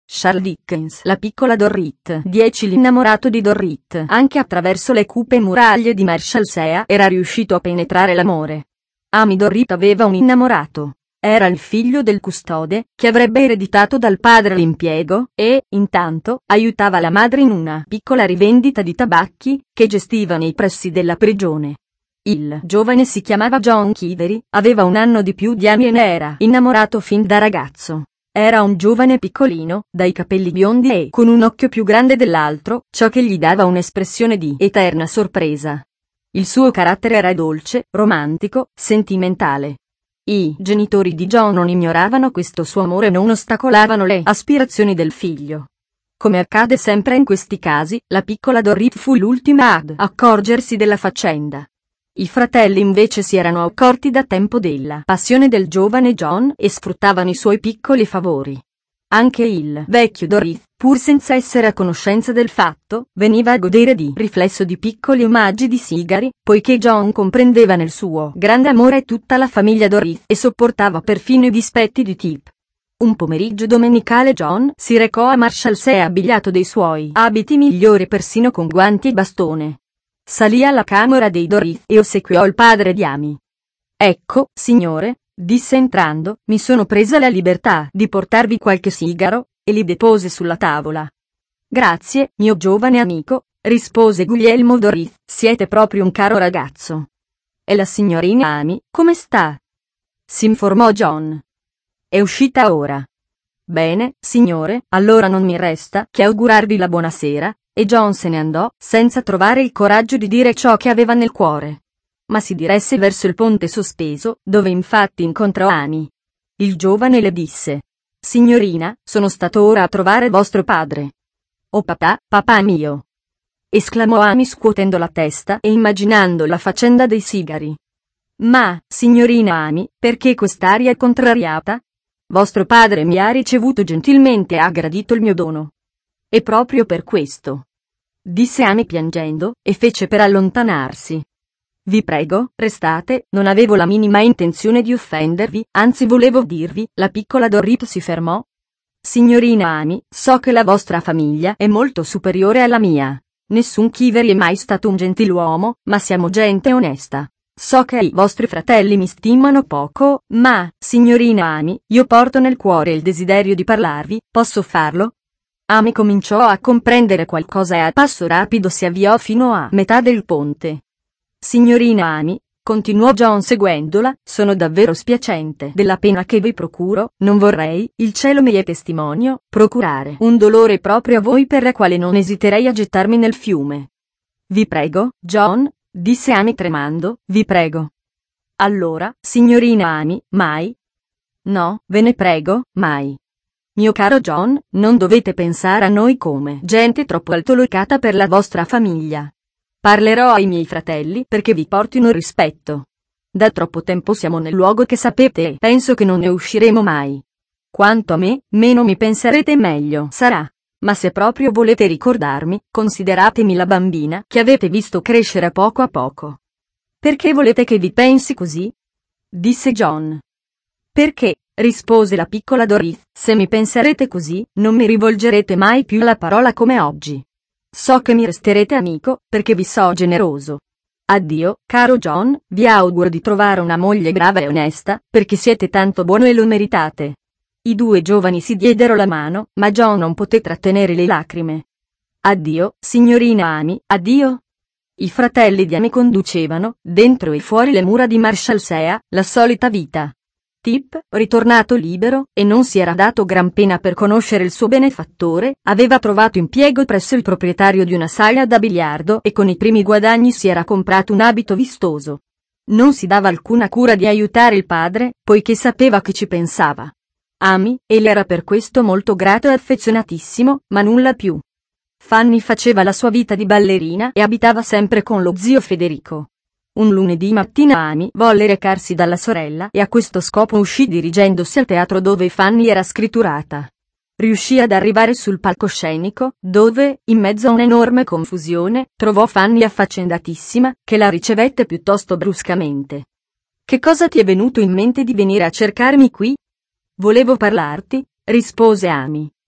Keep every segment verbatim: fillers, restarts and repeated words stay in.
Charles Dickens. La piccola Dorrit. dieci L'innamorato di Dorrit, anche attraverso le cupe muraglie di Marshalsea, era riuscito a penetrare l'amore. Amy Dorrit aveva un innamorato. Era il figlio del custode, che avrebbe ereditato dal padre l'impiego, e, intanto, aiutava la madre in una piccola rivendita di tabacchi, che gestiva nei pressi della prigione. Il giovane si chiamava John Chivery, aveva un anno di più di Amy e ne era innamorato fin da ragazzo. Era un giovane piccolino, dai capelli biondi e con un occhio più grande dell'altro, ciò che gli dava un'espressione di eterna sorpresa. Il suo carattere era dolce, romantico, sentimentale. I genitori di John non ignoravano questo suo amore e non ostacolavano le aspirazioni del figlio. Come accade sempre in questi casi, la piccola Dorrit fu l'ultima ad accorgersi della faccenda. I fratelli invece si erano accorti da tempo della passione del giovane John e sfruttavano i suoi piccoli favori. Anche il vecchio Dorrit, pur senza essere a conoscenza del fatto, veniva a godere di riflesso di piccoli omaggi di sigari, poiché John comprendeva nel suo grande amore tutta la famiglia Dorrit e sopportava perfino i dispetti di Tip. Un pomeriggio domenicale John si recò a Marshalsea abbigliato dei suoi abiti migliori persino con guanti e bastone. Salì alla camera dei Dorrit e ossequiò il padre di Amy. «Ecco, signore», disse entrando, «mi sono presa la libertà di portarvi qualche sigaro», e li depose sulla tavola. «Grazie, mio giovane amico», rispose Guglielmo Dorrit, «siete proprio un caro ragazzo». «E la signorina Amy, come sta?» si informò John. «È uscita ora». «Bene, signore, allora non mi resta che augurarvi la buonasera», e John se ne andò, senza trovare il coraggio di dire ciò che aveva nel cuore. Ma si diresse verso il ponte sospeso, dove infatti incontrò Amy. Il giovane le disse: «Signorina, sono stato ora a trovare vostro padre». «Oh papà, papà mio!» esclamò Amy scuotendo la testa e immaginando la faccenda dei sigari. «Ma, signorina Amy, perché quest'aria contrariata? Vostro padre mi ha ricevuto gentilmente e ha gradito il mio dono». «E proprio per questo», disse Amy piangendo, e fece per allontanarsi. «Vi prego, restate, non avevo la minima intenzione di offendervi, anzi volevo dirvi», la piccola Dorrit si fermò. «Signorina Amy, so che la vostra famiglia è molto superiore alla mia. Nessun Chivery è mai stato un gentiluomo, ma siamo gente onesta. So che i vostri fratelli mi stimano poco, ma, signorina Amy, io porto nel cuore il desiderio di parlarvi, posso farlo?» Amy cominciò a comprendere qualcosa e a passo rapido si avviò fino a metà del ponte. «Signorina Amy», continuò John seguendola, «sono davvero spiacente della pena che vi procuro, non vorrei, il cielo mi è testimonio, procurare un dolore proprio a voi per la quale non esiterei a gettarmi nel fiume». «Vi prego, John», disse Amy tremando, «vi prego». «Allora, signorina Amy, mai?» «No, ve ne prego, mai. Mio caro John, non dovete pensare a noi come gente troppo altolocata per la vostra famiglia. Parlerò ai miei fratelli perché vi portino rispetto. Da troppo tempo siamo nel luogo che sapete e penso che non ne usciremo mai. Quanto a me, meno mi penserete meglio sarà. Ma se proprio volete ricordarmi, consideratemi la bambina che avete visto crescere a poco a poco». «Perché volete che vi pensi così?» disse John. «Perché», rispose la piccola Dorrit, «se mi penserete così, non mi rivolgerete mai più la parola come oggi. So che mi resterete amico, perché vi so generoso. Addio, caro John, vi auguro di trovare una moglie brava e onesta, perché siete tanto buono e lo meritate». I due giovani si diedero la mano, ma John non poté trattenere le lacrime. «Addio, signorina Amy, addio». I fratelli di Amy conducevano, dentro e fuori le mura di Marshalsea, la solita vita. Tip, ritornato libero, e non si era dato gran pena per conoscere il suo benefattore, aveva trovato impiego presso il proprietario di una sala da biliardo e con i primi guadagni si era comprato un abito vistoso. Non si dava alcuna cura di aiutare il padre, poiché sapeva che ci pensava. Amy, e le era per questo molto grato e affezionatissimo, ma nulla più. Fanny faceva la sua vita di ballerina e abitava sempre con lo zio Federico. Un lunedì mattina Amy volle recarsi dalla sorella e a questo scopo uscì dirigendosi al teatro dove Fanny era scritturata. Riuscì ad arrivare sul palcoscenico, dove, in mezzo a un'enorme confusione, trovò Fanny affaccendatissima, che la ricevette piuttosto bruscamente. «Che cosa ti è venuto in mente di venire a cercarmi qui?» «Volevo parlarti», rispose Amy.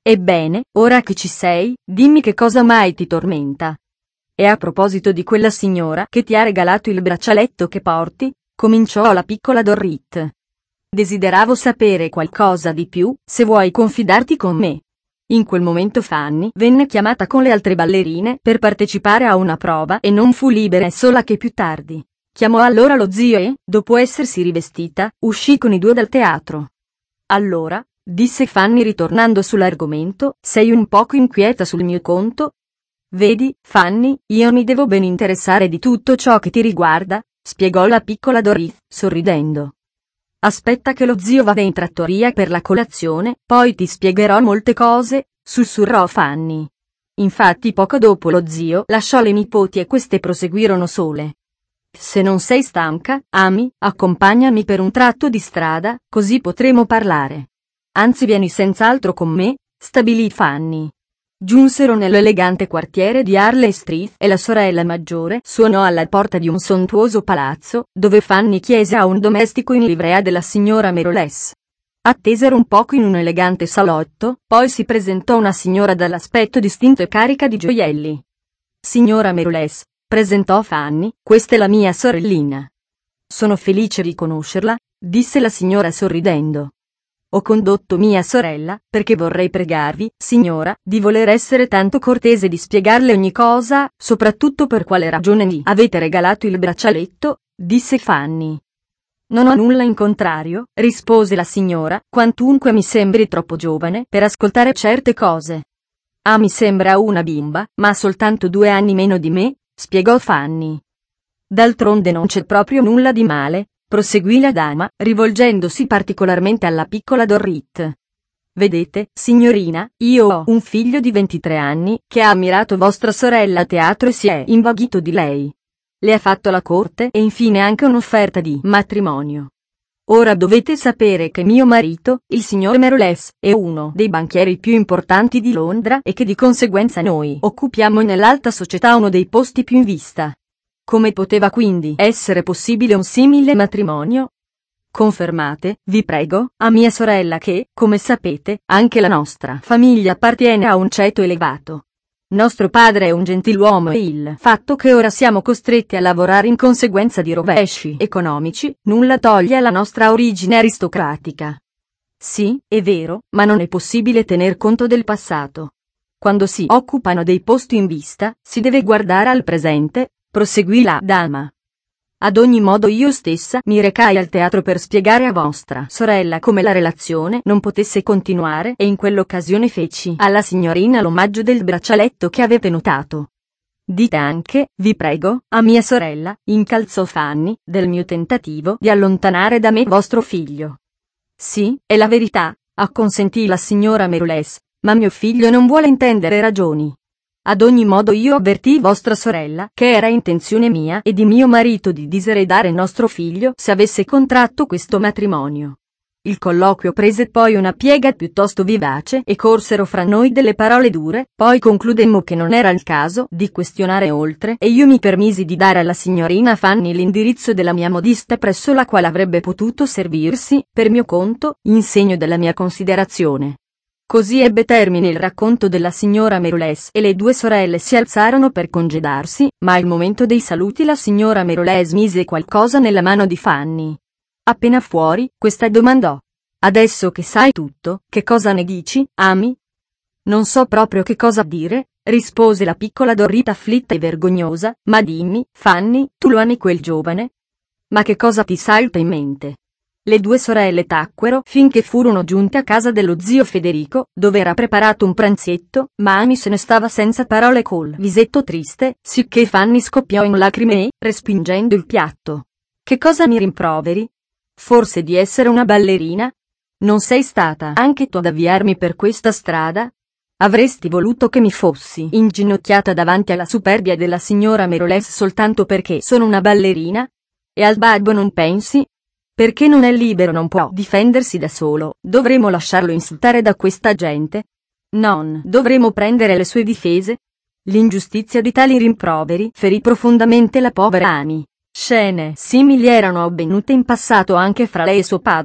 Ebbene, ora che ci sei, dimmi che cosa mai ti tormenta. E a proposito di quella signora che ti ha regalato il braccialetto che porti, cominciò la piccola Dorrit. Desideravo sapere qualcosa di più, se vuoi confidarti con me. In quel momento Fanny venne chiamata con le altre ballerine per partecipare a una prova e non fu libera e sola che più tardi. Chiamò allora lo zio e, dopo essersi rivestita, uscì con i due dal teatro. Allora, disse Fanny ritornando sull'argomento, sei un poco inquieta sul mio conto? Vedi, Fanny, io mi devo ben interessare di tutto ciò che ti riguarda, spiegò la piccola Dorrit, sorridendo. Aspetta che lo zio vada in trattoria per la colazione, poi ti spiegherò molte cose, sussurrò Fanny. Infatti poco dopo lo zio lasciò le nipoti e queste proseguirono sole. Se non sei stanca, Ami, accompagnami per un tratto di strada, così potremo parlare. Anzi vieni senz'altro con me, stabilì Fanny. Giunsero nell'elegante quartiere di Harley Street e la sorella maggiore suonò alla porta di un sontuoso palazzo, dove Fanny chiese a un domestico in livrea della signora Merolès. Attesero un poco in un elegante salotto, poi si presentò una signora dall'aspetto distinto e carica di gioielli. Signora Merolès, presentò Fanny, questa è la mia sorellina. Sono felice di conoscerla, disse la signora sorridendo. Ho condotto mia sorella, perché vorrei pregarvi, signora, di voler essere tanto cortese di spiegarle ogni cosa, soprattutto per quale ragione mi avete regalato il braccialetto, disse Fanny. Non ho nulla in contrario, rispose la signora, quantunque mi sembri troppo giovane per ascoltare certe cose. Ah, mi sembra una bimba, ma ha soltanto due anni meno di me, spiegò Fanny. D'altronde non c'è proprio nulla di male, proseguì la dama, rivolgendosi particolarmente alla piccola Dorrit. Vedete, signorina, io ho un figlio di ventitré anni, che ha ammirato vostra sorella a teatro e si è invaghito di lei. Le ha fatto la corte e infine anche un'offerta di matrimonio. Ora dovete sapere che mio marito, il signor Merolès, è uno dei banchieri più importanti di Londra e che di conseguenza noi occupiamo nell'alta società uno dei posti più in vista. Come poteva quindi essere possibile un simile matrimonio? Confermate, vi prego, a mia sorella che, come sapete, anche la nostra famiglia appartiene a un ceto elevato. Nostro padre è un gentiluomo e il fatto che ora siamo costretti a lavorare in conseguenza di rovesci economici, nulla toglie alla nostra origine aristocratica. Sì, è vero, ma non è possibile tener conto del passato. Quando si occupano dei posti in vista, si deve guardare al presente, proseguì la dama. Ad ogni modo io stessa mi recai al teatro per spiegare a vostra sorella come la relazione non potesse continuare e in quell'occasione feci alla signorina l'omaggio del braccialetto che avete notato. Dite anche, vi prego, a mia sorella, incalzò Fanny, del mio tentativo di allontanare da me vostro figlio. Sì, è la verità, acconsentì la signora Merolès, ma mio figlio non vuole intendere ragioni. Ad ogni modo io avvertii vostra sorella che era intenzione mia e di mio marito di diseredare nostro figlio se avesse contratto questo matrimonio. Il colloquio prese poi una piega piuttosto vivace e corsero fra noi delle parole dure, poi concludemmo che non era il caso di questionare oltre e io mi permisi di dare alla signorina Fanny l'indirizzo della mia modista presso la quale avrebbe potuto servirsi, per mio conto, in segno della mia considerazione. Così ebbe termine il racconto della signora Merolès e le due sorelle si alzarono per congedarsi, ma al momento dei saluti la signora Merolès mise qualcosa nella mano di Fanny. Appena fuori, questa domandò: adesso che sai tutto, che cosa ne dici, Ami? Non so proprio che cosa dire, rispose la piccola Dorrit afflitta e vergognosa, ma dimmi, Fanny, tu lo ami quel giovane? Ma che cosa ti salta in mente? Le due sorelle tacquero finché furono giunte a casa dello zio Federico, dove era preparato un pranzetto, ma Ami se ne stava senza parole col visetto triste, sicché Fanny scoppiò in lacrime e, respingendo il piatto: che cosa mi rimproveri? Forse di essere una ballerina? Non sei stata anche tu ad avviarmi per questa strada? Avresti voluto che mi fossi inginocchiata davanti alla superbia della signora Merolès soltanto perché sono una ballerina? E al babbo non pensi? Perché non è libero non può difendersi da solo, dovremo lasciarlo insultare da questa gente? Non dovremo prendere le sue difese? L'ingiustizia di tali rimproveri ferì profondamente la povera Ami. Scene simili erano avvenute in passato anche fra lei e suo padre.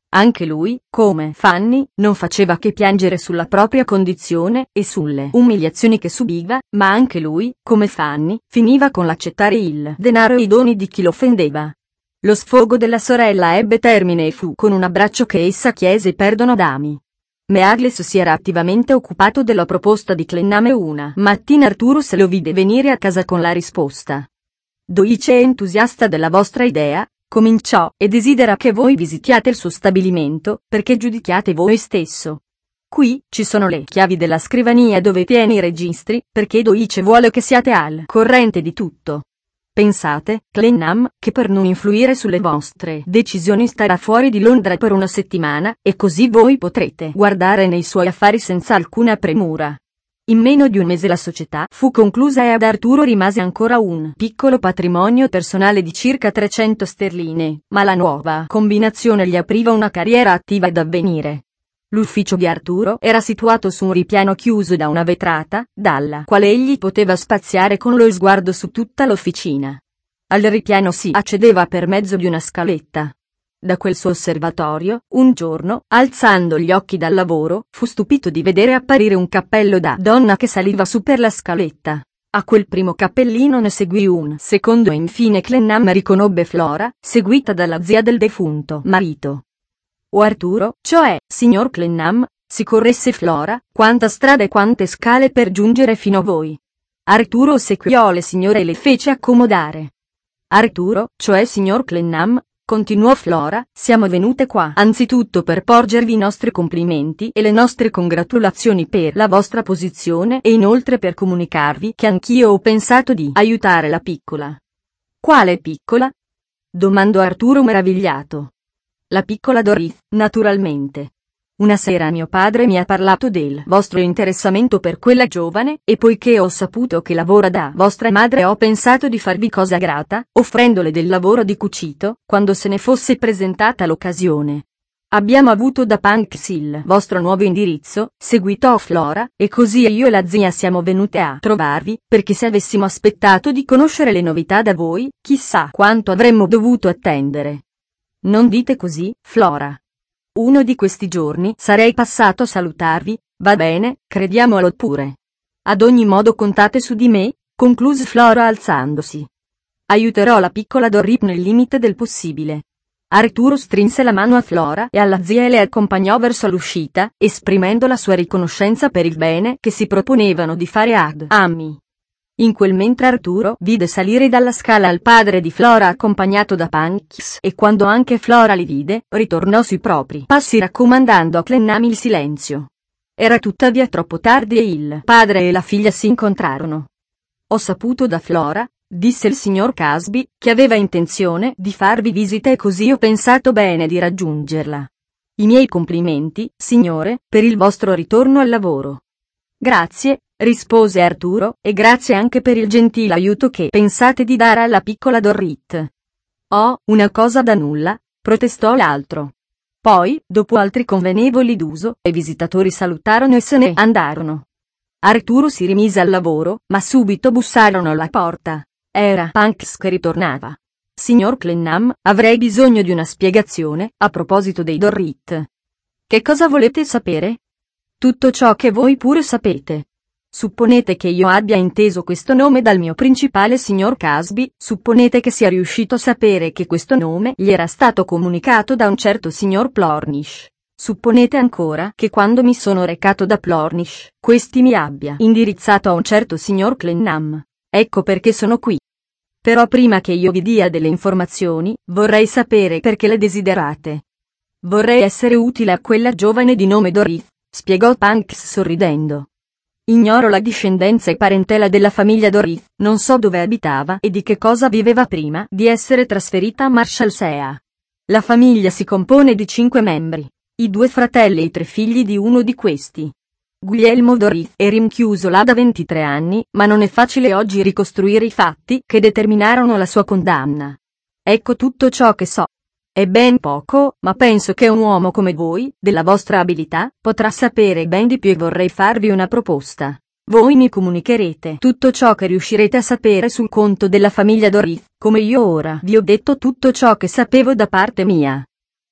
Anche lui, come Fanny, non faceva che piangere sulla propria condizione e sulle umiliazioni che subiva, ma anche lui, come Fanny, finiva con l'accettare il denaro e i doni di chi lo offendeva. Lo sfogo della sorella ebbe termine e fu con un abbraccio che essa chiese perdono ad Amy. Meagles si era attivamente occupato della proposta di Clennam e una mattina Arturo se lo vide venire a casa con la risposta. Doice è entusiasta della vostra idea, cominciò, e desidera che voi visitiate il suo stabilimento, perché giudichiate voi stesso. Qui ci sono le chiavi della scrivania dove tiene i registri, perché Doice vuole che siate al corrente di tutto. Pensate, Clennam, che per non influire sulle vostre decisioni starà fuori di Londra per una settimana, e così voi potrete guardare nei suoi affari senza alcuna premura. In meno di un mese la società fu conclusa e ad Arturo rimase ancora un piccolo patrimonio personale di circa trecento sterline, ma la nuova combinazione gli apriva una carriera attiva ed avvenire. L'ufficio di Arturo era situato su un ripiano chiuso da una vetrata, dalla quale egli poteva spaziare con lo sguardo su tutta l'officina. Al ripiano si accedeva per mezzo di una scaletta. Da quel suo osservatorio, un giorno, alzando gli occhi dal lavoro, fu stupito di vedere apparire un cappello da donna che saliva su per la scaletta. A quel primo cappellino ne seguì un secondo e infine Clennam riconobbe Flora, seguita dalla zia del defunto marito. O Arturo, cioè, signor Clennam, si corresse Flora, quanta strada e quante scale per giungere fino a voi. Arturo ossequiò le signore e le fece accomodare. Arturo, cioè signor Clennam, continuò Flora, siamo venute qua anzitutto per porgervi i nostri complimenti e le nostre congratulazioni per la vostra posizione e inoltre per comunicarvi che anch'io ho pensato di aiutare la piccola. Quale piccola? Domandò Arturo meravigliato. La piccola Dorothy, naturalmente. Una sera mio padre mi ha parlato del vostro interessamento per quella giovane, e poiché ho saputo che lavora da vostra madre ho pensato di farvi cosa grata, offrendole del lavoro di cucito, quando se ne fosse presentata l'occasione. Abbiamo avuto da Punks il vostro nuovo indirizzo, seguitò Flora, e così io e la zia siamo venute a trovarvi, perché se avessimo aspettato di conoscere le novità da voi, chissà quanto avremmo dovuto attendere. Non dite così, Flora. Uno di questi giorni sarei passato a salutarvi, va bene, crediamolo pure. Ad ogni modo contate su di me, concluse Flora alzandosi. Aiuterò la piccola Dorothy nel limite del possibile. Arturo strinse la mano a Flora e alla zia e le accompagnò verso l'uscita, esprimendo la sua riconoscenza per il bene che si proponevano di fare ad Amy. In quel mentre Arturo vide salire dalla scala il padre di Flora accompagnato da Punks, e quando anche Flora li vide, ritornò sui propri passi raccomandando a Clennam il silenzio. Era tuttavia troppo tardi e il padre e la figlia si incontrarono. Ho saputo da Flora, disse il signor Casby, che aveva intenzione di farvi visita e così ho pensato bene di raggiungerla. I miei complimenti, signore, per il vostro ritorno al lavoro. Grazie, rispose Arturo, e grazie anche per il gentile aiuto che pensate di dare alla piccola Dorrit. Oh, una cosa da nulla, protestò l'altro. Poi, dopo altri convenevoli d'uso, i visitatori salutarono e se ne andarono. Arturo si rimise al lavoro, ma subito bussarono alla porta. Era Punks che ritornava. Signor Clennam, avrei bisogno di una spiegazione, a proposito dei Dorrit. Che cosa volete sapere? Tutto ciò che voi pure sapete. Supponete che io abbia inteso questo nome dal mio principale signor Casby, supponete che sia riuscito a sapere che questo nome gli era stato comunicato da un certo signor Plornish. Supponete ancora che quando mi sono recato da Plornish, questi mi abbia indirizzato a un certo signor Clennam. Ecco perché sono qui. Però prima che io vi dia delle informazioni, vorrei sapere perché le desiderate. Vorrei essere utile a quella giovane di nome Dorothy, spiegò Punks sorridendo. Ignoro la discendenza e parentela della famiglia Dorothy, non so dove abitava e di che cosa viveva prima di essere trasferita a Marshalsea. La famiglia si compone di cinque membri, i due fratelli e i tre figli di uno di questi. Guglielmo Dorothy è rinchiuso là da ventitré anni, ma non è facile oggi ricostruire i fatti che determinarono la sua condanna. Ecco tutto ciò che so. È ben poco, ma penso che un uomo come voi, della vostra abilità, potrà sapere ben di più e vorrei farvi una proposta. Voi mi comunicherete tutto ciò che riuscirete a sapere sul conto della famiglia Dorothy, come io ora vi ho detto tutto ciò che sapevo da parte mia.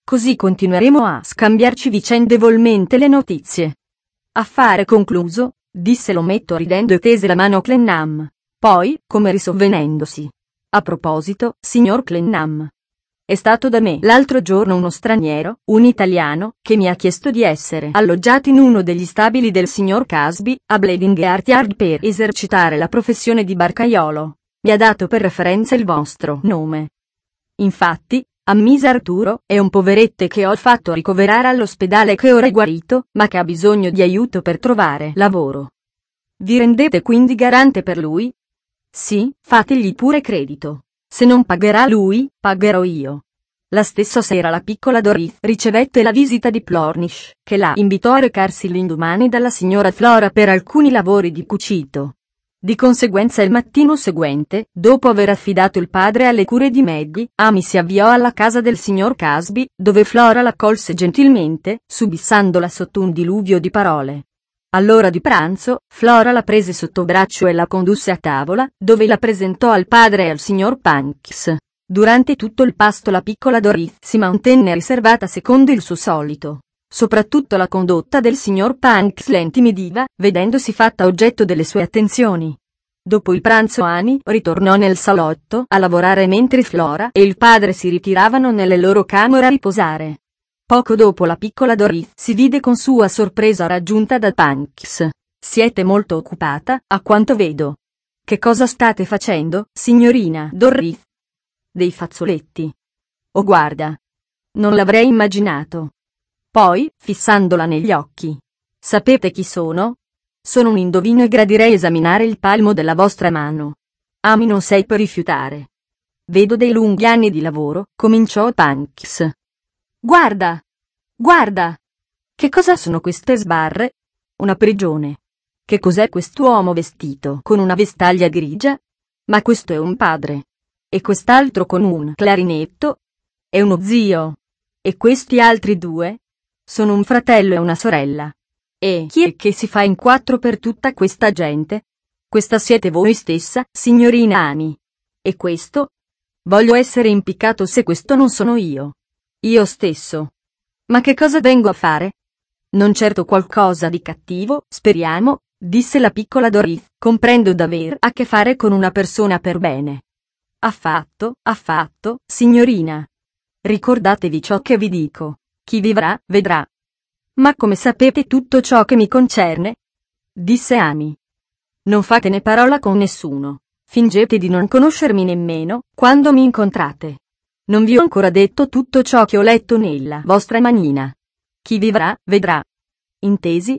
Così continueremo a scambiarci vicendevolmente le notizie. Affare concluso, disse l'ometto ridendo e tese la mano a Clennam. Poi, come risovvenendosi. A proposito, signor Clennam. È stato da me l'altro giorno uno straniero, un italiano, che mi ha chiesto di essere alloggiato in uno degli stabili del signor Casby, a Blading Heart Yard per esercitare la professione di barcaiolo. Mi ha dato per referenza il vostro nome. Infatti, ammise Arturo, è un poveretto che ho fatto ricoverare all'ospedale che ora è guarito, ma che ha bisogno di aiuto per trovare lavoro. Vi rendete quindi garante per lui? Sì, fategli pure credito. Se non pagherà lui, pagherò io. La stessa sera la piccola Dorothy ricevette la visita di Plornish, che la invitò a recarsi l'indomani dalla signora Flora per alcuni lavori di cucito. Di conseguenza il mattino seguente, dopo aver affidato il padre alle cure di Maggie, Amy si avviò alla casa del signor Casby, dove Flora l'accolse gentilmente, subissandola sotto un diluvio di parole. All'ora di pranzo, Flora la prese sotto braccio e la condusse a tavola, dove la presentò al padre e al signor Panks. Durante tutto il pasto la piccola Dorothy si mantenne riservata secondo il suo solito. Soprattutto la condotta del signor Panks la intimidiva, vedendosi fatta oggetto delle sue attenzioni. Dopo il pranzo Amy ritornò nel salotto a lavorare mentre Flora e il padre si ritiravano nelle loro camere a riposare. Poco dopo la piccola Dorothy si vide con sua sorpresa raggiunta da Panks. Siete molto occupata, a quanto vedo. Che cosa state facendo, signorina Dorothy? Dei fazzoletti. Oh guarda. Non l'avrei immaginato. Poi, fissandola negli occhi. Sapete chi sono? Sono un indovino e gradirei esaminare il palmo della vostra mano. Amy non sei per rifiutare. Vedo dei lunghi anni di lavoro, cominciò Panks. Guarda! Guarda! Che cosa sono queste sbarre? Una prigione. Che cos'è quest'uomo vestito con una vestaglia grigia? Ma questo è un padre. E quest'altro con un clarinetto? È uno zio. E questi altri due? Sono un fratello e una sorella. E chi è che si fa in quattro per tutta questa gente? Questa siete voi stessa, signorina Amy. E questo? Voglio essere impiccato se questo non sono io. Io stesso. Ma che cosa vengo a fare? Non certo qualcosa di cattivo, speriamo, disse la piccola Dorothy, comprendo d'aver a che fare con una persona per bene. Affatto, affatto, signorina. Ricordatevi ciò che vi dico. Chi vivrà, vedrà. Ma come sapete tutto ciò che mi concerne? Disse Amy. Non fatene parola con nessuno. Fingete di non conoscermi nemmeno, quando mi incontrate. Non vi ho ancora detto tutto ciò che ho letto nella vostra manina. Chi vivrà, vedrà. Intesi?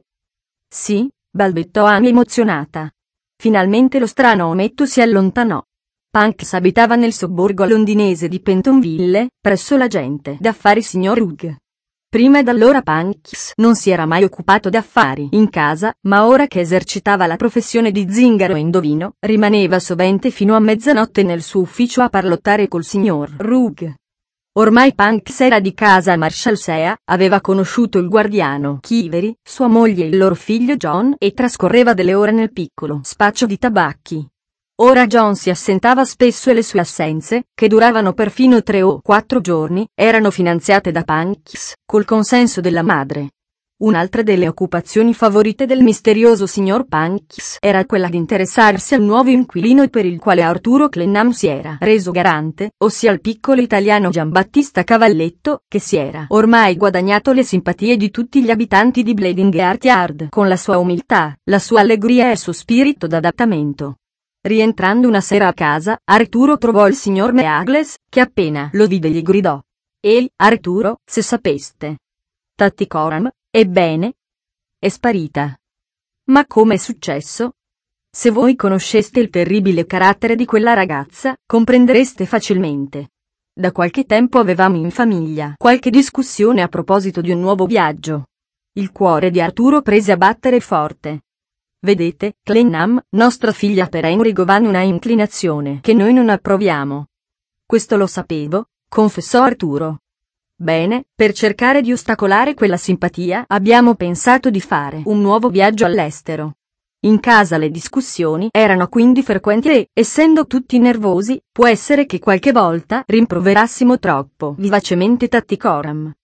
Sì, balbettò Amy emozionata. Finalmente lo strano ometto si allontanò. Panks abitava nel sobborgo londinese di Pentonville, presso l'agente d'affari signor Hugh. Prima d'allora Panks non si era mai occupato d'affari in casa, ma ora che esercitava la professione di zingaro e indovino, rimaneva sovente fino a mezzanotte nel suo ufficio a parlottare col signor Hugh. Ormai Panks era di casa a Marshalsea, aveva conosciuto il guardiano Chivery, sua moglie e il loro figlio John e trascorreva delle ore nel piccolo spaccio di tabacchi. Ora John si assentava spesso e le sue assenze, che duravano perfino tre o quattro giorni, erano finanziate da Panks, col consenso della madre. Un'altra delle occupazioni favorite del misterioso signor Panks era quella di interessarsi al nuovo inquilino per il quale Arturo Clennam si era reso garante, ossia il piccolo italiano Giambattista Cavalletto, che si era ormai guadagnato le simpatie di tutti gli abitanti di Blading Heart Yard con la sua umiltà, la sua allegria e il suo spirito d'adattamento. Rientrando una sera a casa, Arturo trovò il signor Meagles, che appena lo vide gli gridò. Ehi, Arturo, se sapeste. Tattycoram, ebbene? È sparita. Ma come è successo? Se voi conosceste il terribile carattere di quella ragazza, comprendereste facilmente. Da qualche tempo avevamo in famiglia qualche discussione a proposito di un nuovo viaggio. Il cuore di Arturo prese a battere forte. Vedete, Clennam, nostra figlia per Henry Govan una inclinazione che noi non approviamo. Questo lo sapevo, confessò Arturo. Bene, per cercare di ostacolare quella simpatia abbiamo pensato di fare un nuovo viaggio all'estero. In casa le discussioni erano quindi frequenti e, essendo tutti nervosi, può essere che qualche volta rimproverassimo troppo vivacemente Tattycoram.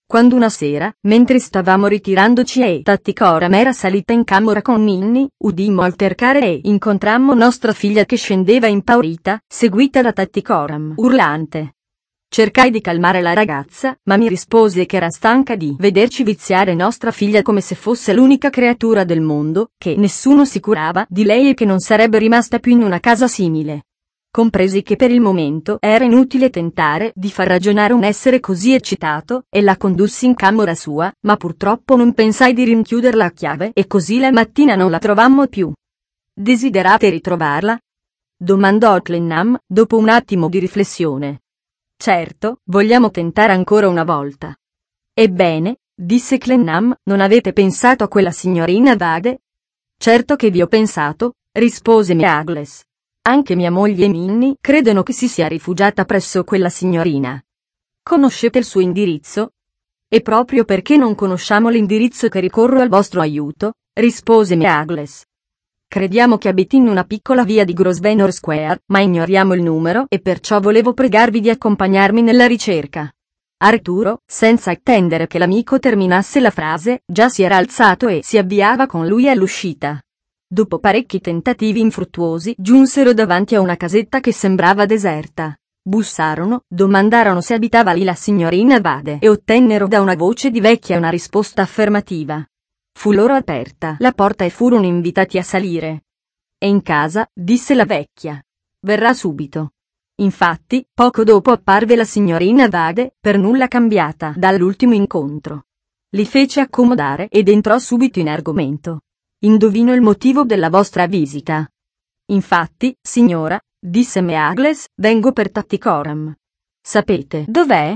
Quando una sera, mentre stavamo ritirandoci e Tattycoram era salita in camera con Minnie, udimmo altercare e incontrammo nostra figlia che scendeva impaurita, seguita da Tattycoram urlante. Cercai di calmare la ragazza, ma mi rispose che era stanca di vederci viziare nostra figlia come se fosse l'unica creatura del mondo, che nessuno si curava di lei e che non sarebbe rimasta più in una casa simile. Compresi che per il momento era inutile tentare di far ragionare un essere così eccitato, e la condussi in camera sua, ma purtroppo non pensai di rinchiuderla a chiave e così la mattina non la trovammo più. Desiderate ritrovarla? Domandò Clennam, dopo un attimo di riflessione. Certo, vogliamo tentare ancora una volta. Ebbene, disse Clennam, non avete pensato a quella signorina Vade? Certo che vi ho pensato, rispose Meagles. Anche mia moglie e Minnie credono che si sia rifugiata presso quella signorina. Conoscete il suo indirizzo? E proprio perché non conosciamo l'indirizzo che ricorro al vostro aiuto, rispose Meagles. Crediamo che abiti in una piccola via di Grosvenor Square, ma ignoriamo il numero e perciò volevo pregarvi di accompagnarmi nella ricerca. Arturo, senza attendere che l'amico terminasse la frase, già si era alzato e si avviava con lui all'uscita. Dopo parecchi tentativi infruttuosi, giunsero davanti a una casetta che sembrava deserta. Bussarono, domandarono se abitava lì la signorina Vade e ottennero da una voce di vecchia una risposta affermativa. Fu loro aperta la porta e furono invitati a salire. È in casa, disse la vecchia. Verrà subito. Infatti, poco dopo apparve la signorina Vade, per nulla cambiata dall'ultimo incontro. Li fece accomodare ed entrò subito in argomento. Indovino il motivo della vostra visita. Infatti, signora, disse Meagles, vengo per Tattycoram. Sapete dov'è?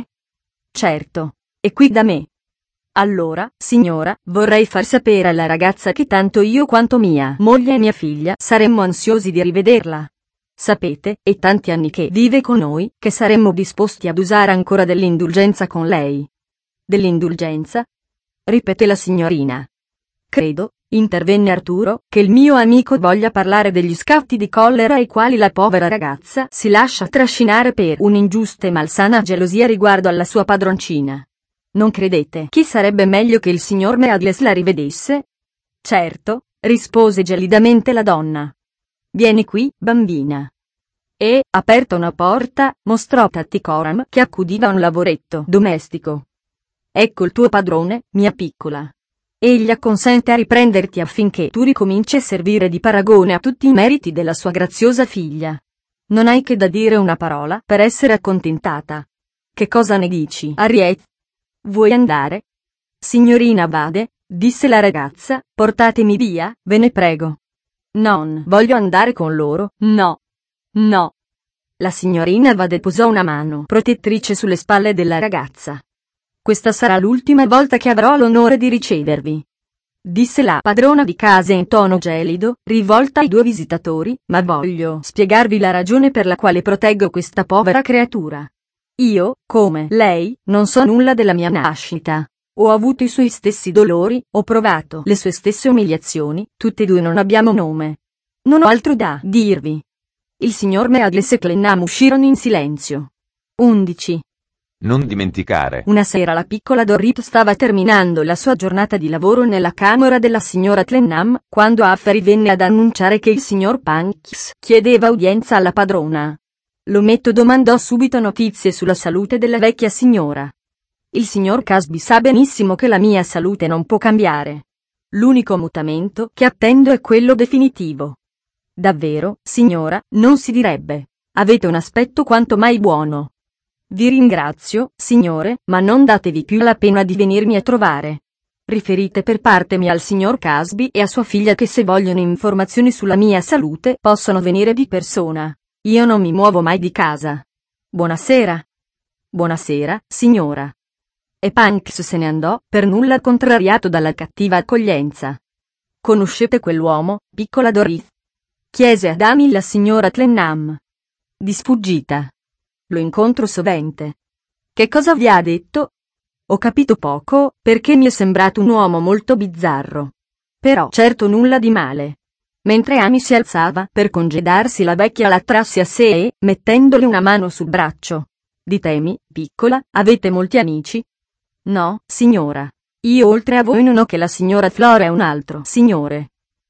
Certo. È qui da me. Allora, signora, vorrei far sapere alla ragazza che tanto io quanto mia moglie e mia figlia saremmo ansiosi di rivederla. Sapete, è tanti anni che vive con noi, che saremmo disposti ad usare ancora dell'indulgenza con lei. Dell'indulgenza? Ripeté la signorina. Credo, intervenne Arturo, che il mio amico voglia parlare degli scatti di collera ai quali la povera ragazza si lascia trascinare per un'ingiusta e malsana gelosia riguardo alla sua padroncina. Non credete che sarebbe meglio che il signor Meagles la rivedesse? Certo, rispose gelidamente la donna. Vieni qui, bambina. E, aperta una porta, mostrò Tattycoram che accudiva a un lavoretto domestico. Ecco il tuo padrone, mia piccola. Egli acconsente a riprenderti affinché tu ricominci a servire di paragone a tutti i meriti della sua graziosa figlia. Non hai che da dire una parola per essere accontentata. Che cosa ne dici, Harriet? Vuoi andare? Signorina Vade, disse la ragazza, portatemi via, ve ne prego. Non voglio andare con loro, no. No. La signorina Vade posò una mano protettrice sulle spalle della ragazza. Questa sarà l'ultima volta che avrò l'onore di ricevervi, disse la padrona di casa in tono gelido, rivolta ai due visitatori, ma voglio spiegarvi la ragione per la quale proteggo questa povera creatura. Io, come lei, non so nulla della mia nascita. Ho avuto i suoi stessi dolori, ho provato le sue stesse umiliazioni, tutte e due non abbiamo nome. Non ho altro da dirvi. Il signor Meagles e Clennam uscirono in silenzio. undici. Non dimenticare. Una sera la piccola Dorrit stava terminando la sua giornata di lavoro nella camera della signora Clennam, quando Affery venne ad annunciare che il signor Panks chiedeva udienza alla padrona. L'ometto domandò subito notizie sulla salute della vecchia signora. Il signor Casby sa benissimo che la mia salute non può cambiare. L'unico mutamento che attendo è quello definitivo. Davvero, signora, non si direbbe. Avete un aspetto quanto mai buono. Vi ringrazio, signore, ma non datevi più la pena di venirmi a trovare. Riferite per parte mia al signor Casby e a sua figlia che se vogliono informazioni sulla mia salute possono venire di persona. Io non mi muovo mai di casa. Buonasera. Buonasera, signora. E Panks se ne andò, per nulla contrariato dalla cattiva accoglienza. Conoscete quell'uomo, piccola Dorrit? Chiese ad Amy la signora Clennam. Di sfuggita. Lo incontro sovente. Che cosa vi ha detto? Ho capito poco, perché mi è sembrato un uomo molto bizzarro. Però certo nulla di male. Mentre Amy si alzava per congedarsi, la vecchia la trasse a sé e, mettendole una mano sul braccio. Ditemi, piccola, avete molti amici? No, signora. Io oltre a voi non ho che la signora Flora e un altro signore.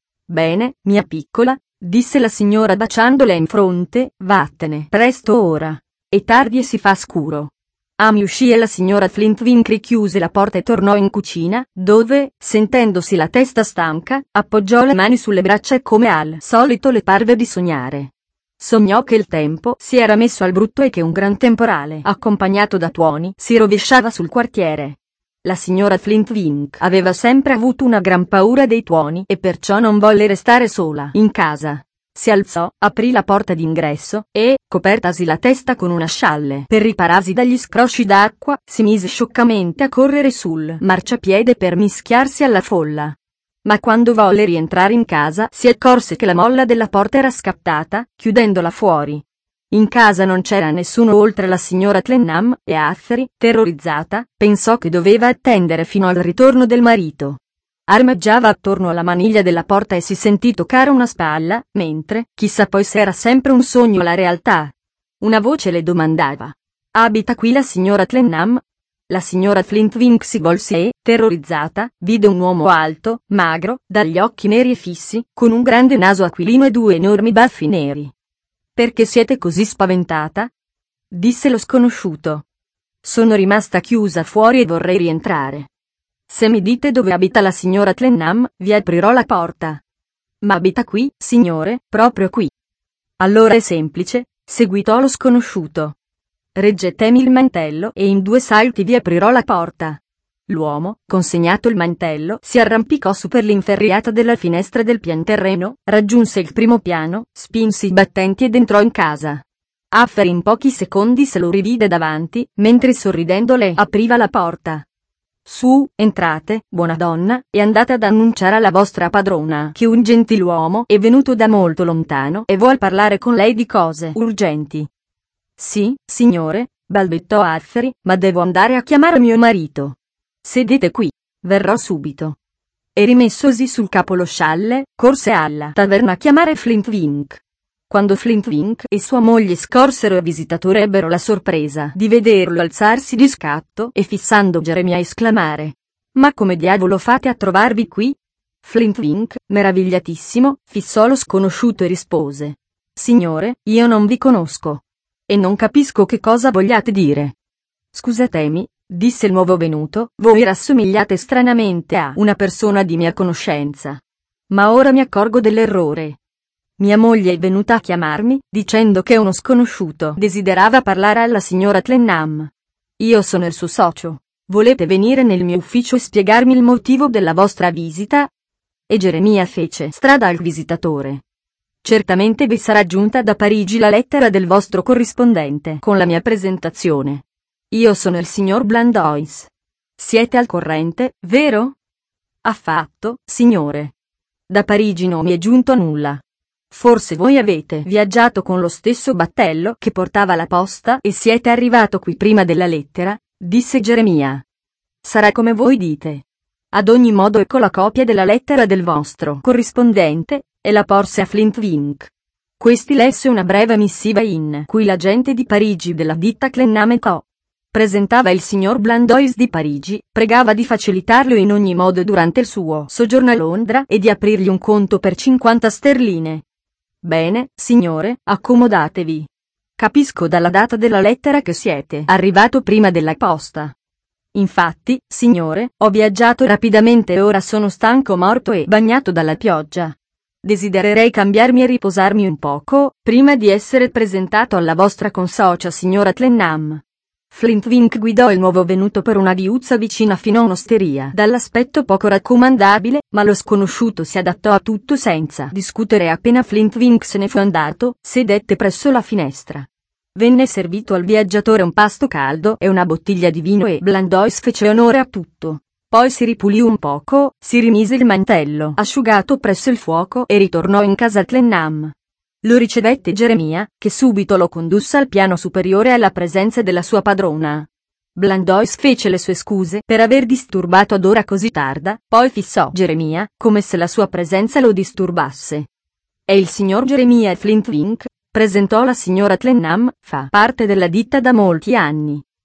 Bene, mia piccola, disse la signora baciandole in fronte, vattene presto ora. È tardi e si fa scuro. Amy uscì e la signora Flintwink richiuse la porta e tornò in cucina, dove, sentendosi la testa stanca, appoggiò le mani sulle braccia e come al solito le parve di sognare. Sognò che il tempo si era messo al brutto e che un gran temporale, accompagnato da tuoni, si rovesciava sul quartiere. La signora Flintwink aveva sempre avuto una gran paura dei tuoni e perciò non volle restare sola in casa. Si alzò, aprì la porta d'ingresso e, copertasi la testa con una scialle per ripararsi dagli scrosci d'acqua, si mise scioccamente a correre sul marciapiede per mischiarsi alla folla. Ma quando volle rientrare in casa si accorse che la molla della porta era scattata, chiudendola fuori. In casa non c'era nessuno oltre la signora Clennam, e Affery, terrorizzata, pensò che doveva attendere fino al ritorno del marito. Armeggiava attorno alla maniglia della porta e si sentì toccare una spalla, mentre, chissà poi se era sempre un sogno o la realtà. Una voce le domandava: «Abita qui la signora Clennam?» La signora Flintwink si volse e, terrorizzata, vide un uomo alto, magro, dagli occhi neri e fissi, con un grande naso aquilino e due enormi baffi neri. «Perché siete così spaventata?» disse lo sconosciuto. «Sono rimasta chiusa fuori e vorrei rientrare. Se mi dite dove abita la signora Clennam, vi aprirò la porta». «Ma abita qui, signore, proprio qui». «Allora è semplice», seguitò lo sconosciuto. «Reggetemi il mantello e in due salti vi aprirò la porta». L'uomo, consegnato il mantello, si arrampicò su per l'inferriata della finestra del pianterreno, raggiunse il primo piano, spinse i battenti ed entrò in casa. Affery in pochi secondi se lo rivide davanti, mentre sorridendo le apriva la porta. «Su, entrate, buona donna, e andate ad annunciare alla vostra padrona che un gentiluomo è venuto da molto lontano e vuol parlare con lei di cose urgenti». «Sì, signore», balbettò Affery, «ma devo andare a chiamare mio marito». «Sedete qui. Verrò subito». E rimessosi sul capo lo scialle, corse alla taverna a chiamare Flintwink. Quando Flintwink e sua moglie scorsero il visitatore ebbero la sorpresa di vederlo alzarsi di scatto e fissando Geremia esclamare: «Ma come diavolo fate a trovarvi qui?» Flintwink, meravigliatissimo, fissò lo sconosciuto e rispose: «Signore, io non vi conosco. E non capisco che cosa vogliate dire». «Scusatemi», disse il nuovo venuto, «voi rassomigliate stranamente a una persona di mia conoscenza. Ma ora mi accorgo dell'errore. Mia moglie è venuta a chiamarmi, dicendo che uno sconosciuto desiderava parlare alla signora Clennam. Io sono il suo socio. Volete venire nel mio ufficio e spiegarmi il motivo della vostra visita?» E Geremia fece strada al visitatore. «Certamente vi sarà giunta da Parigi la lettera del vostro corrispondente con la mia presentazione. Io sono il signor Blandois. Siete al corrente, vero?» «Affatto, signore. Da Parigi non mi è giunto nulla. Forse voi avete viaggiato con lo stesso battello che portava la posta e siete arrivato qui prima della lettera», disse Geremia. «Sarà come voi dite. Ad ogni modo ecco la copia della lettera del vostro corrispondente», e la porse a Flintwink. Questi lesse una breve missiva in cui l'agente di Parigi della ditta Clennam e Co. presentava il signor Blandois di Parigi, pregava di facilitarlo in ogni modo durante il suo soggiorno a Londra e di aprirgli un conto per cinquanta sterline. «Bene, signore, accomodatevi. Capisco dalla data della lettera che siete arrivato prima della posta. Infatti, signore, ho viaggiato rapidamente e ora sono stanco morto e bagnato dalla pioggia. Desidererei cambiarmi e riposarmi un poco, prima di essere presentato alla vostra consocia signora Clennam». Flintwink guidò il nuovo venuto per una viuzza vicina fino a un'osteria dall'aspetto poco raccomandabile, ma lo sconosciuto si adattò a tutto senza discutere e appena Flintwink se ne fu andato, sedette presso la finestra. Venne servito al viaggiatore un pasto caldo e una bottiglia di vino e Blandois fece onore a tutto. Poi si ripulì un poco, si rimise il mantello asciugato presso il fuoco e ritornò in casa Clennam. Lo ricevette Geremia, che subito lo condusse al piano superiore alla presenza della sua padrona. Blandois fece le sue scuse per aver disturbato ad ora così tarda, poi fissò Geremia, come se la sua presenza lo disturbasse. «È il signor Geremia Flintwink», presentò la signora Clennam, «fa parte della ditta da molti anni.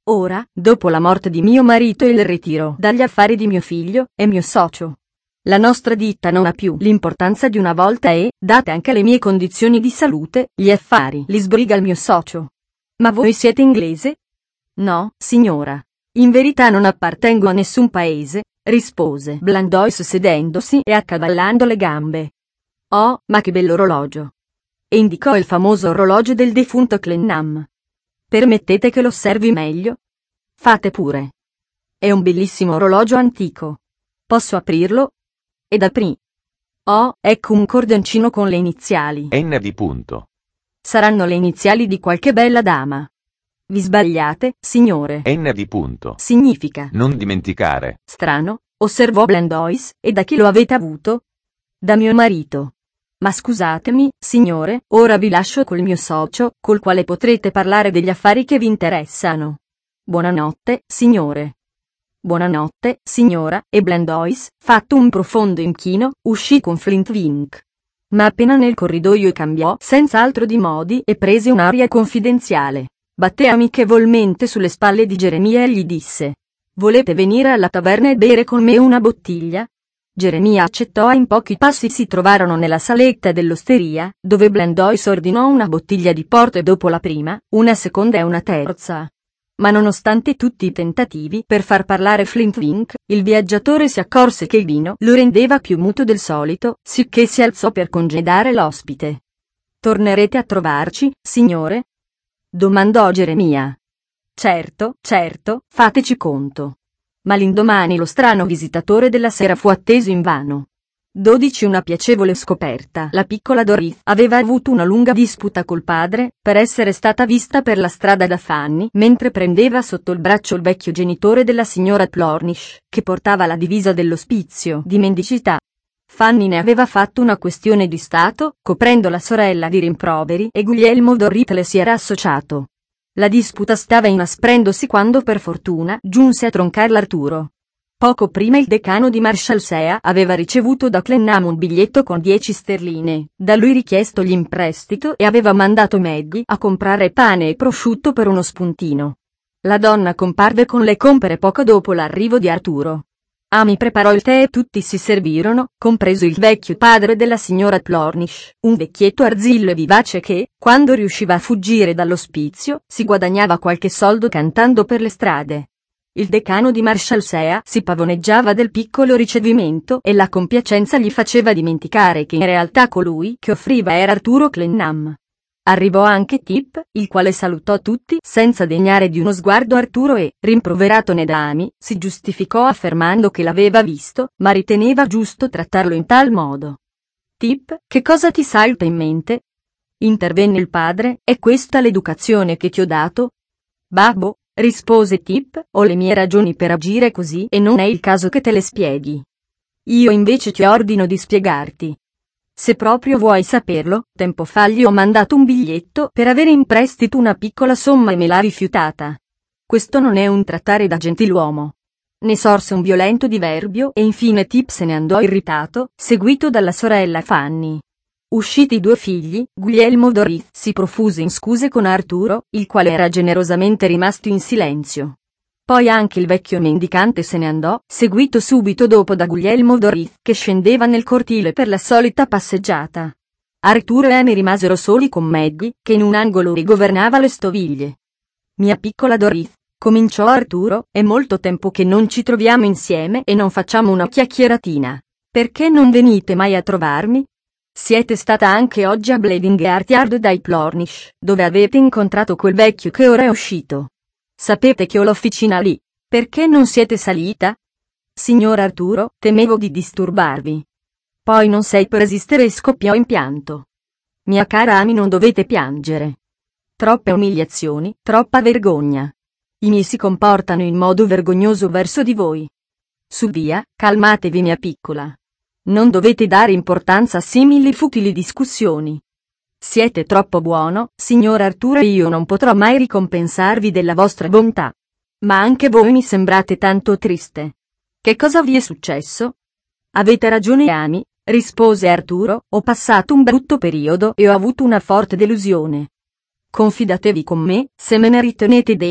Ora, dopo la morte di mio marito e il ritiro dagli affari di mio figlio e mio socio, la nostra ditta non ha più l'importanza di una volta e, date anche le mie condizioni di salute, gli affari li sbriga il mio socio. Ma voi siete inglese? No, signora. In verità non appartengo a nessun paese, rispose Blandois sedendosi e accavallando le gambe. Oh, ma che bell'orologio! E indicò il famoso orologio del defunto Clennam. Permettete che lo osservi meglio? Fate pure. È un bellissimo orologio antico. Posso aprirlo? Ed aprì. Oh, ecco un cordoncino con le iniziali. N di punto. Saranno le iniziali di qualche bella dama. Vi sbagliate, signore. N di punto. Significa. Non dimenticare. Strano, osservò Blandois, e da chi lo avete avuto? Da mio marito. Ma scusatemi, signore, ora vi lascio col mio socio, col quale potrete parlare degli affari che vi interessano. Buonanotte, signore. Buonanotte, signora, e Blandois, fatto un profondo inchino, uscì con Flintwinch. Ma appena nel corridoio cambiò senz'altro di modi e prese un'aria confidenziale. Batté amichevolmente sulle spalle di Geremia e gli disse: «Volete venire alla taverna e bere con me una bottiglia?» Geremia accettò e in pochi passi si trovarono nella saletta dell'osteria, dove Blandois ordinò una bottiglia di porto e dopo la prima, una seconda e una terza. Ma nonostante tutti i tentativi per far parlare Flintwinch, il viaggiatore si accorse che il vino lo rendeva più muto del solito, sicché si alzò per congedare l'ospite. «Tornerete a trovarci, signore?» domandò Geremia. «Certo, certo, fateci conto». Ma l'indomani lo strano visitatore della sera fu atteso invano. dodici Una piacevole scoperta. La piccola Dorothy aveva avuto una lunga disputa col padre, per essere stata vista per la strada da Fanny, mentre prendeva sotto il braccio il vecchio genitore della signora Plornish, che portava la divisa dell'ospizio di mendicità. Fanny ne aveva fatto una questione di stato, coprendo la sorella di rimproveri, e Guglielmo Dorrit le si era associato. La disputa stava inasprendosi quando per fortuna giunse a troncarla Arturo. Poco prima il decano di Marshalsea aveva ricevuto da Clennam un biglietto con dieci sterline, da lui richiestogli in prestito e aveva mandato Maggie a comprare pane e prosciutto per uno spuntino. La donna comparve con le compere poco dopo l'arrivo di Arturo. Amy preparò il tè e tutti si servirono, compreso il vecchio padre della signora Plornish, un vecchietto arzillo e vivace che, quando riusciva a fuggire dall'ospizio, si guadagnava qualche soldo cantando per le strade. Il decano di Marshalsea si pavoneggiava del piccolo ricevimento e la compiacenza gli faceva dimenticare che in realtà colui che offriva era Arturo Clennam. Arrivò anche Tip, il quale salutò tutti senza degnare di uno sguardo Arturo e, rimproveratone da Amy, si giustificò affermando che l'aveva visto, ma riteneva giusto trattarlo in tal modo. «Tip, che cosa ti salta in mente?» intervenne il padre, «è questa l'educazione che ti ho dato?» «Babbo», rispose Tip, «ho le mie ragioni per agire così e non è il caso che te le spieghi. Io invece ti ordino di spiegarti. Se proprio vuoi saperlo, tempo fa gli ho mandato un biglietto per avere in prestito una piccola somma e me l'ha rifiutata. Questo non è un trattare da gentiluomo». Ne sorse un violento diverbio e infine Tip se ne andò irritato, seguito dalla sorella Fanny. Usciti i due figli, Guglielmo Dorrit si profuse in scuse con Arturo, il quale era generosamente rimasto in silenzio. Poi anche il vecchio mendicante se ne andò, seguito subito dopo da Guglielmo Dorrit, che scendeva nel cortile per la solita passeggiata. Arturo e Amy rimasero soli con Maggie, che in un angolo rigovernava le stoviglie. «Mia piccola Dorrit», cominciò Arturo, «è molto tempo che non ci troviamo insieme e non facciamo una chiacchieratina. Perché non venite mai a trovarmi? Siete stata anche oggi a Blading Yard dai Plornish, dove avete incontrato quel vecchio che ora è uscito. Sapete che ho l'officina lì. Perché non siete salita?» «Signor Arturo, temevo di disturbarvi». Poi non sei per resistere e scoppiò in pianto. «Mia cara Amy, non dovete piangere. Troppe umiliazioni, troppa vergogna. I miei si comportano in modo vergognoso verso di voi. Su via, calmatevi mia piccola. Non dovete dare importanza a simili futili discussioni. Siete troppo buono, signor Arturo, e io non potrò mai ricompensarvi della vostra bontà. Ma anche voi mi sembrate tanto triste. Che cosa vi è successo?» «Avete ragione Amy», rispose Arturo, «ho passato un brutto periodo e ho avuto una forte delusione. Confidatevi con me, se me ne ritenete degna».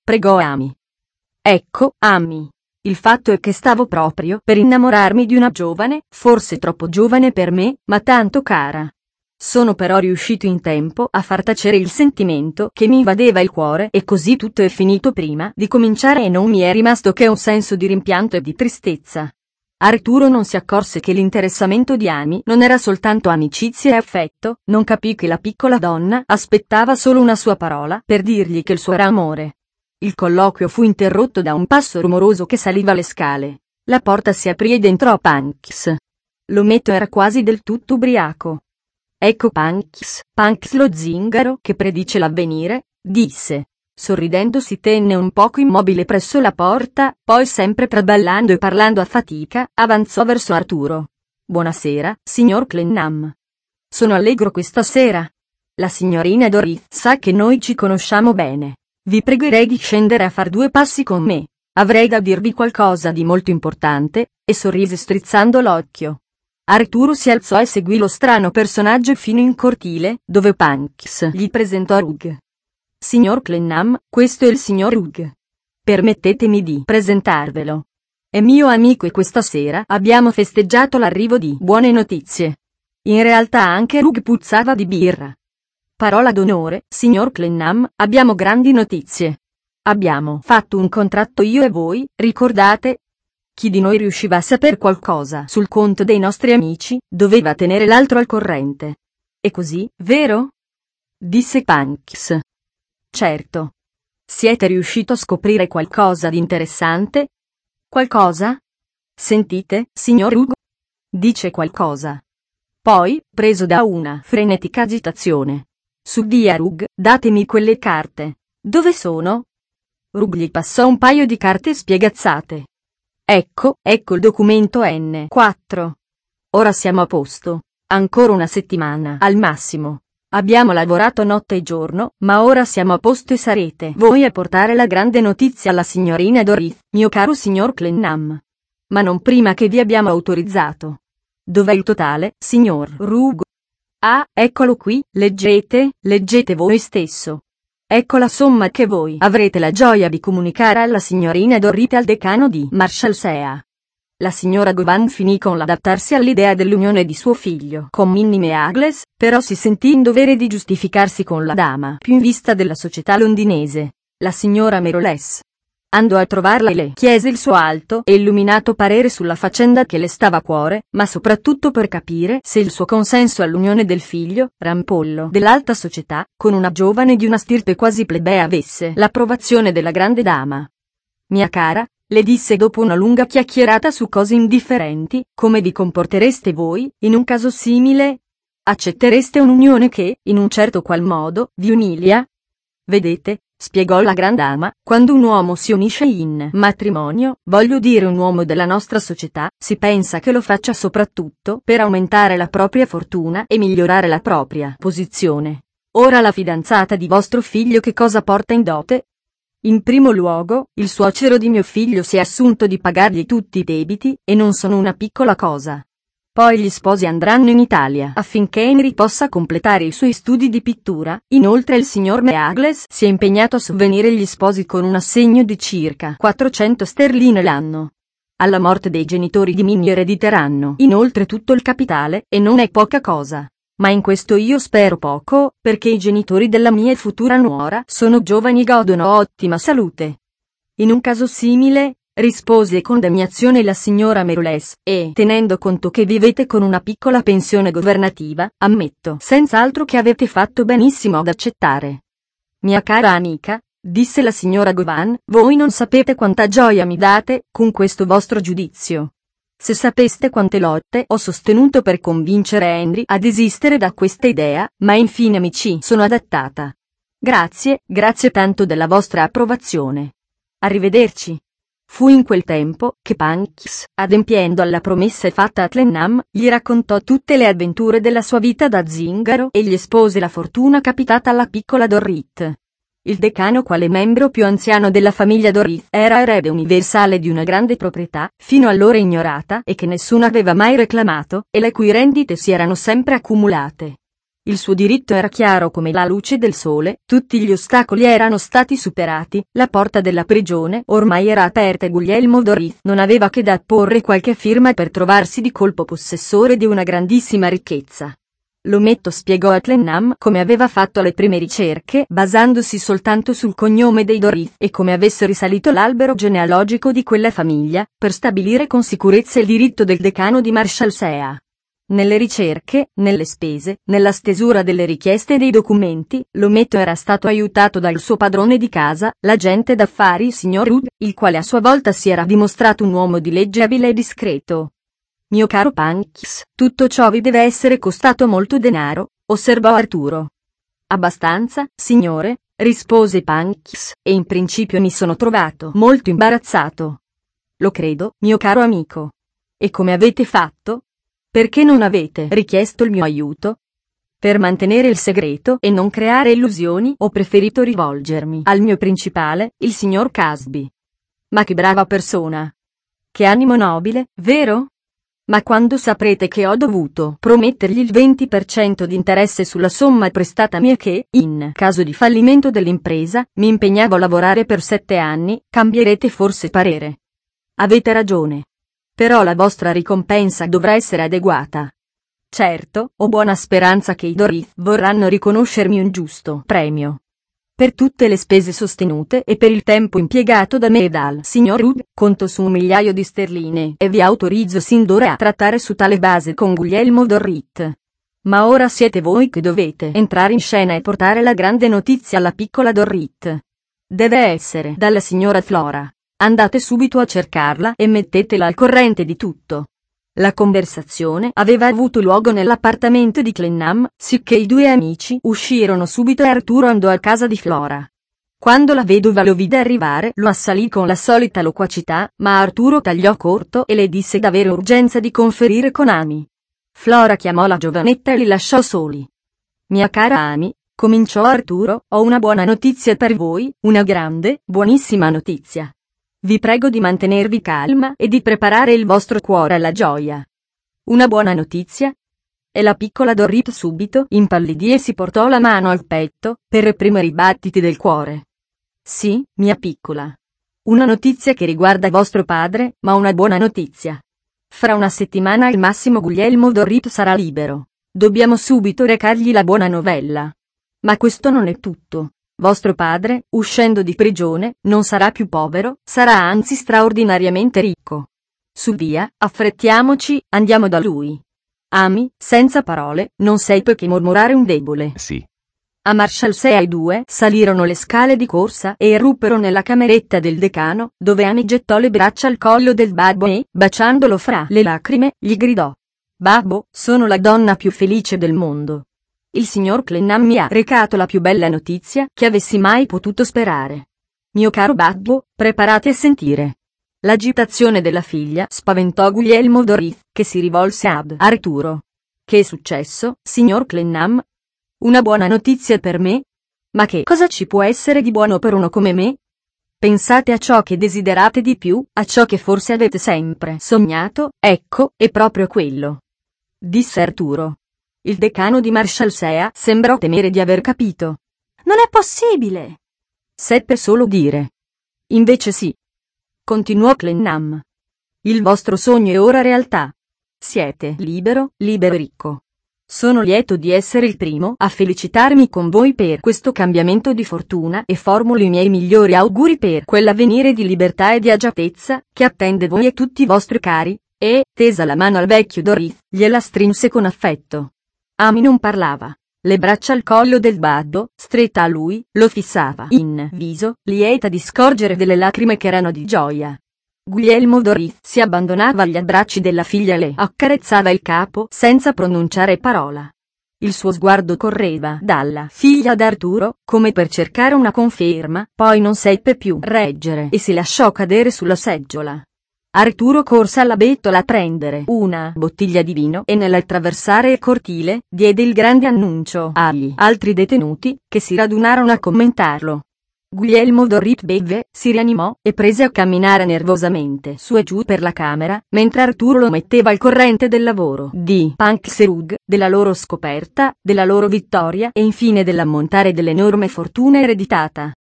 pregò Ami. Ecco, Ami. Il fatto è che stavo proprio per innamorarmi di una giovane, forse troppo giovane per me, ma tanto cara. Sono però riuscito in tempo a far tacere il sentimento che mi invadeva il cuore e così tutto è finito prima di cominciare e non mi è rimasto che un senso di rimpianto e di tristezza. Arturo non si accorse che l'interessamento di Ami non era soltanto amicizia e affetto, non capì che la piccola donna aspettava solo una sua parola per dirgli che il suo era amore. Il colloquio fu interrotto da un passo rumoroso che saliva le scale. La porta si aprì ed entrò Punks. L'ometto era quasi del tutto ubriaco. Ecco Punks, Punks lo zingaro che predice l'avvenire, disse. Sorridendo si tenne un poco immobile presso la porta, poi sempre traballando e parlando a fatica, avanzò verso Arturo. Buonasera, signor Clennam. Sono allegro questa sera. La signorina Dorrit sa che noi ci conosciamo bene. Vi pregherei di scendere a far due passi con me. Avrei da dirvi qualcosa di molto importante, e sorrise strizzando l'occhio. Arturo si alzò e seguì lo strano personaggio fino in cortile, dove Punks gli presentò Rug. Signor Clennam, questo è il signor Rug. Permettetemi di presentarvelo. È mio amico e questa sera abbiamo festeggiato l'arrivo di buone notizie. In realtà anche Rug puzzava di birra. Parola d'onore, signor Clennam, abbiamo grandi notizie. Abbiamo fatto un contratto io e voi, ricordate? Chi di noi riusciva a saper qualcosa sul conto dei nostri amici, doveva tenere l'altro al corrente. E così, vero? Disse Punks. Certo. Siete riuscito a scoprire qualcosa di interessante? Qualcosa? Sentite, signor Ugo? Dice qualcosa. Poi, preso da una frenetica agitazione. Su via Rug, datemi quelle carte. Dove sono? Rug gli passò un paio di carte spiegazzate. Ecco, ecco il documento N quattro. Ora siamo a posto. Ancora una settimana, al massimo. Abbiamo lavorato notte e giorno, ma ora siamo a posto e sarete voi a portare la grande notizia alla signorina Dorrit, mio caro signor Clennam. Ma non prima che vi abbiamo autorizzato. Dov'è il totale, signor Rug? Ah, eccolo qui, leggete, leggete voi stesso. Ecco la somma che voi avrete la gioia di comunicare alla signorina Dorrit e al decano di Marshalsea. La signora Govan finì con l'adattarsi all'idea dell'unione di suo figlio con Minnie Meagles, però si sentì in dovere di giustificarsi con la dama più in vista della società londinese, la signora Meroles. Andò a trovarla e le chiese il suo alto e illuminato parere sulla faccenda che le stava a cuore, ma soprattutto per capire se il suo consenso all'unione del figlio, rampollo dell'alta società, con una giovane di una stirpe quasi plebea avesse l'approvazione della grande dama. Mia cara, le disse dopo una lunga chiacchierata su cose indifferenti, come vi comportereste voi, in un caso simile? Accettereste un'unione che, in un certo qual modo, vi umilia? Vedete, spiegò la gran dama, quando un uomo si unisce in matrimonio, voglio dire un uomo della nostra società, si pensa che lo faccia soprattutto per aumentare la propria fortuna e migliorare la propria posizione. Ora la fidanzata di vostro figlio che cosa porta in dote? In primo luogo, il suocero di mio figlio si è assunto di pagargli tutti i debiti, e non sono una piccola cosa. Poi gli sposi andranno in Italia affinché Henry possa completare i suoi studi di pittura, inoltre il signor Meagles si è impegnato a sovvenire gli sposi con un assegno di circa quattrocento sterline l'anno. Alla morte dei genitori di Minnie erediteranno inoltre tutto il capitale, e non è poca cosa. Ma in questo io spero poco, perché i genitori della mia futura nuora sono giovani e godono ottima salute. In un caso simile, rispose con degnazione la signora Meroles, e tenendo conto che vivete con una piccola pensione governativa, ammetto senz'altro che avete fatto benissimo ad accettare. Mia cara amica, disse la signora Govan, voi non sapete quanta gioia mi date con questo vostro giudizio. Se sapeste quante lotte ho sostenuto per convincere Henry a desistere da questa idea, ma infine mi ci sono adattata. Grazie, grazie tanto della vostra approvazione. Arrivederci. Fu in quel tempo che Punks, adempiendo alla promessa fatta a Clennam, gli raccontò tutte le avventure della sua vita da zingaro e gli espose la fortuna capitata alla piccola Dorrit. Il decano, quale membro più anziano della famiglia Dorrit, era erede universale di una grande proprietà, fino allora ignorata e che nessuno aveva mai reclamato, e le cui rendite si erano sempre accumulate. Il suo diritto era chiaro come la luce del sole, tutti gli ostacoli erano stati superati, la porta della prigione ormai era aperta e Guglielmo Dorit non aveva che da apporre qualche firma per trovarsi di colpo possessore di una grandissima ricchezza. L'ometto spiegò a Clennam come aveva fatto le prime ricerche basandosi soltanto sul cognome dei Dorit e come avesse risalito l'albero genealogico di quella famiglia, per stabilire con sicurezza il diritto del decano di Marshalsea. Nelle ricerche, nelle spese, nella stesura delle richieste e dei documenti, l'ometto era stato aiutato dal suo padrone di casa, l'agente d'affari signor Wood, il quale a sua volta si era dimostrato un uomo di legge abile e discreto. Mio caro Panchis, tutto ciò vi deve essere costato molto denaro, osservò Arturo. Abbastanza, signore, rispose Panchis, e in principio mi sono trovato molto imbarazzato. Lo credo, mio caro amico. E come avete fatto? Perché non avete richiesto il mio aiuto? Per mantenere il segreto e non creare illusioni ho preferito rivolgermi al mio principale, il signor Casby. Ma che brava persona! Che animo nobile, vero? Ma quando saprete che ho dovuto promettergli il venti per cento di interesse sulla somma prestatami e che, in caso di fallimento dell'impresa, mi impegnavo a lavorare per sette anni, cambierete forse parere. Avete ragione. Però la vostra ricompensa dovrà essere adeguata. Certo, ho buona speranza che i Dorit vorranno riconoscermi un giusto premio. Per tutte le spese sostenute e per il tempo impiegato da me e dal signor Wood, conto su un migliaio di sterline e vi autorizzo sin d'ora a trattare su tale base con Guglielmo Dorit. Ma ora siete voi che dovete entrare in scena e portare la grande notizia alla piccola Dorit. Deve essere dalla signora Flora. Andate subito a cercarla e mettetela al corrente di tutto. La conversazione aveva avuto luogo nell'appartamento di Clennam, sicché i due amici uscirono subito e Arturo andò a casa di Flora. Quando la vedova lo vide arrivare, lo assalì con la solita loquacità, ma Arturo tagliò corto e le disse d'avere urgenza di conferire con Amy. Flora chiamò la giovanetta e li lasciò soli. Mia cara Amy, cominciò Arturo, ho una buona notizia per voi, una grande, buonissima notizia. Vi prego di mantenervi calma e di preparare il vostro cuore alla gioia. Una buona notizia? E la piccola Dorit subito impallidì e si portò la mano al petto, per reprimere i battiti del cuore. Sì, mia piccola. Una notizia che riguarda vostro padre, ma una buona notizia. Fra una settimana al massimo Guglielmo Dorit sarà libero. Dobbiamo subito recargli la buona novella. Ma questo non è tutto. Vostro padre, uscendo di prigione, non sarà più povero, sarà anzi straordinariamente ricco. Su via, affrettiamoci, andiamo da lui. Amy, senza parole, non sei più che mormorare un debole. Sì. A Marshalsea i due salirono le scale di corsa e eruppero nella cameretta del decano, dove Amy gettò le braccia al collo del babbo e, baciandolo fra le lacrime, gli gridò: Babbo, sono la donna più felice del mondo. Il signor Clennam mi ha recato la più bella notizia che avessi mai potuto sperare. Mio caro babbo, preparati a sentire. L'agitazione della figlia spaventò Guglielmo Dorit, che si rivolse ad Arturo. Che è successo, signor Clennam? Una buona notizia per me? Ma che cosa ci può essere di buono per uno come me? Pensate a ciò che desiderate di più, a ciò che forse avete sempre sognato, ecco, è proprio quello. Disse Arturo. Il decano di Marshalsea sembrò temere di aver capito. Non è possibile! Seppe solo dire. Invece sì. Continuò Clennam. Il vostro sogno è ora realtà. Siete libero, libero e ricco. Sono lieto di essere il primo a felicitarmi con voi per questo cambiamento di fortuna e formulo i miei migliori auguri per quell'avvenire di libertà e di agiatezza che attende voi e tutti i vostri cari, e, tesa la mano al vecchio Dorit, gliela strinse con affetto. Amy non parlava. Le braccia al collo del babbo, stretta a lui, lo fissava in viso, lieta di scorgere delle lacrime che erano di gioia. Guglielmo Dorit si abbandonava agli abbracci della figlia e le accarezzava il capo senza pronunciare parola. Il suo sguardo correva dalla figlia ad Arturo, come per cercare una conferma, poi non seppe più reggere e si lasciò cadere sulla seggiola. Arturo corse alla bettola a prendere una bottiglia di vino e nell'attraversare il cortile, diede il grande annuncio agli altri detenuti, che si radunarono a commentarlo. Guglielmo Dorrit bevve, si rianimò, e prese a camminare nervosamente su e giù per la camera, mentre Arturo lo metteva al corrente del lavoro di Pankserug, della loro scoperta, della loro vittoria e infine dell'ammontare dell'enorme fortuna ereditata.